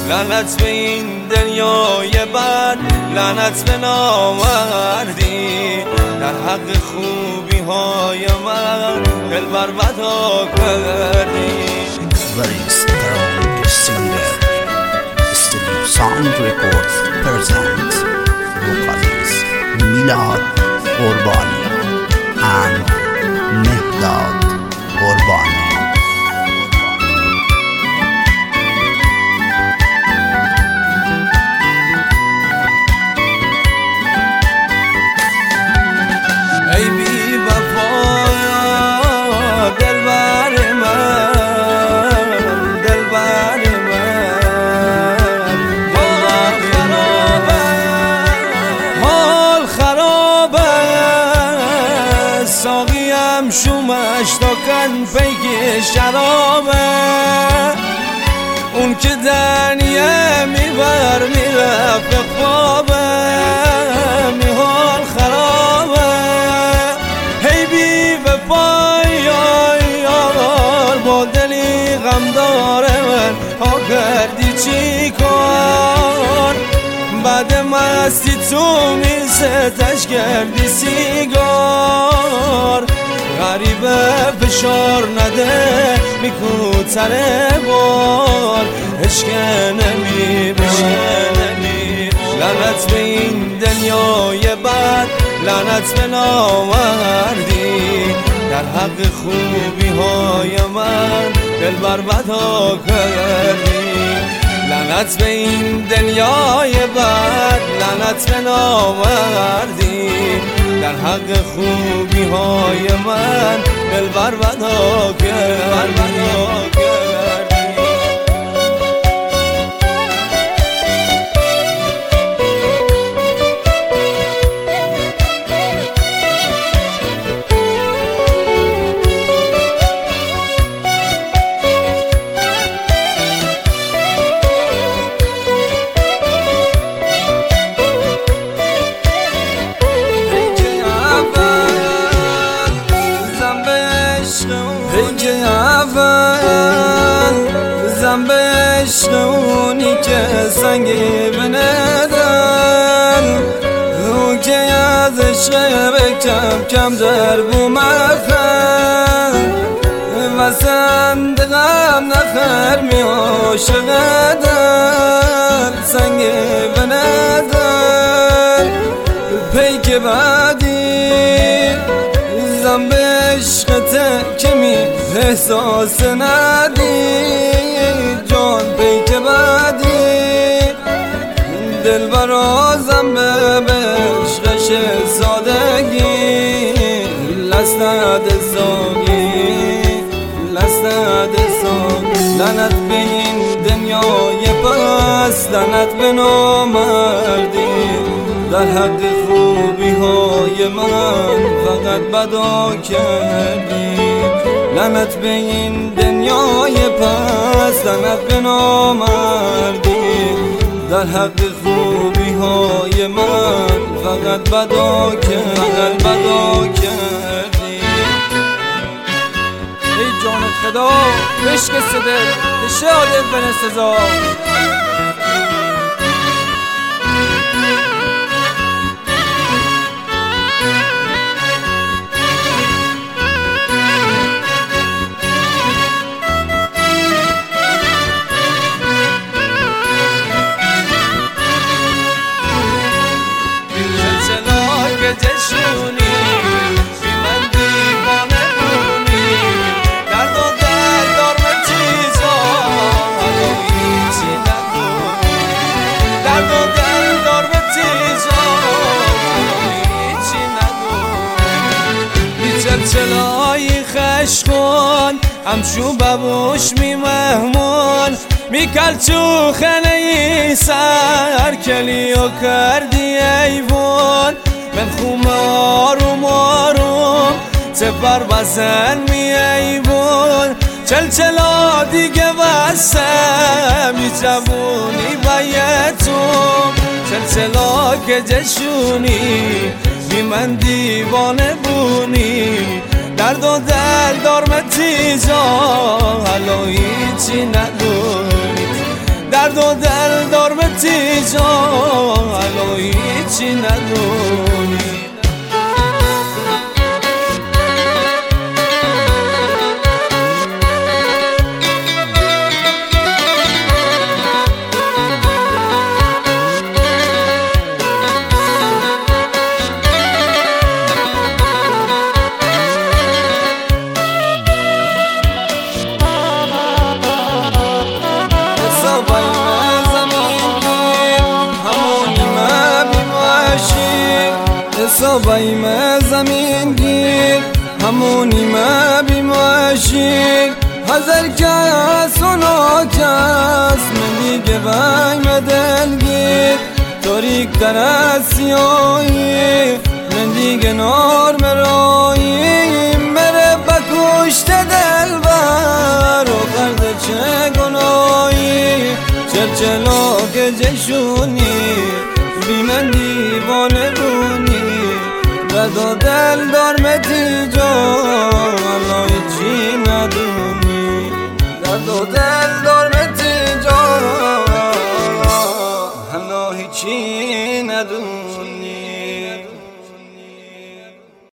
لعنت به این دنیای بد، لعنت به نامردی. در حق خوبی های من دل بربدا کردی. Very strong singer Studio Sound Records present vocals Milad Qurbani and Mehdad Qurbani. ای بی وفا دلبر من، دلبر من، حال خرابه، ساقیم شومش تا کن پیک شرابه. اون که دنیه میبر میرفت خوابه، میحال خرابه. هی بی وفای یار با دلی غم داره من، ها کردی چی کار؟ بعد مستی تو میستش کردی سیگار. غریبه فشار نده میکوتره بار، عشق نمی لعنت به این دنیای بد، لعنت به نامردی. در حق خوبی های من دل بربدا کردی. لعنت به این دنیای بد، لعنت به نامردی. در حق خوبی های من دل بربدا کردی. زن به عشق اونی که سنگی بندن، اون که از عشق به کم کم در بومخن و صندقم نخر می عاشقدن. سنگی بندن پیک بعدی، زن به عشقته که می احساس ندی. جان پیک بعدی دل برازم به عشقش سادگی. لسند ساگی لعنت به این دنیای پس، لعنت به نامردی. در حق خوبی های من فقط بدا کردی. لعنت به این دنیای پس، لعنت به نامردی. در حق خوبی های من فقط بدا کردی. ای جان خدا بشکست دل بشه عادل به نسزا. جشونی بی من دیوانه بونی، درد و دل دارم چیزا حالا هیچی ندونی. درد و دل دارم چیزا حالا هیچی ندونی. بی چلچلای خشکون همشو ببوش می مهمون، می کلچو خنه ای سر کلیو کردی ایوون. من خوم آروم آروم سفر بزن می ایوون. چلچلا دیگه بسته می جوونی بایتون. چلچلا که جشونی بی من دیوانه بونی، درد و دل دارم تیزا حالا هیچی ندونی. درد و دل بیم زمین گیر همونیم بیماشیر هزار کس و ناکس من دیگه بیم دلگیر تاریک تر از سیاهی من دیگه نار مراییم بره بکشت دلبر و کرده چه گناهی چرچلاک جشونی